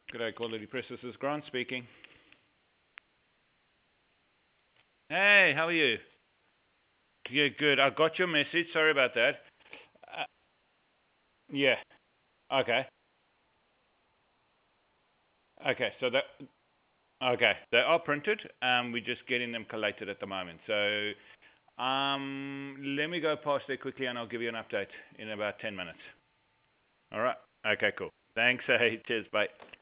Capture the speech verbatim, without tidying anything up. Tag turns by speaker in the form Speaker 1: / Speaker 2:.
Speaker 1: Good day, Quality Press. This is Grant speaking. Hey, how are you? Yeah, good. I got your message. Sorry about that. Uh, yeah. Okay. Okay. So that. Okay. They are printed. Um, we're just getting them collated at the moment. So, um, let me go past there quickly, and I'll give you an update in about ten minutes. All right. Okay. Cool. Thanks. Hey. Cheers. Bye.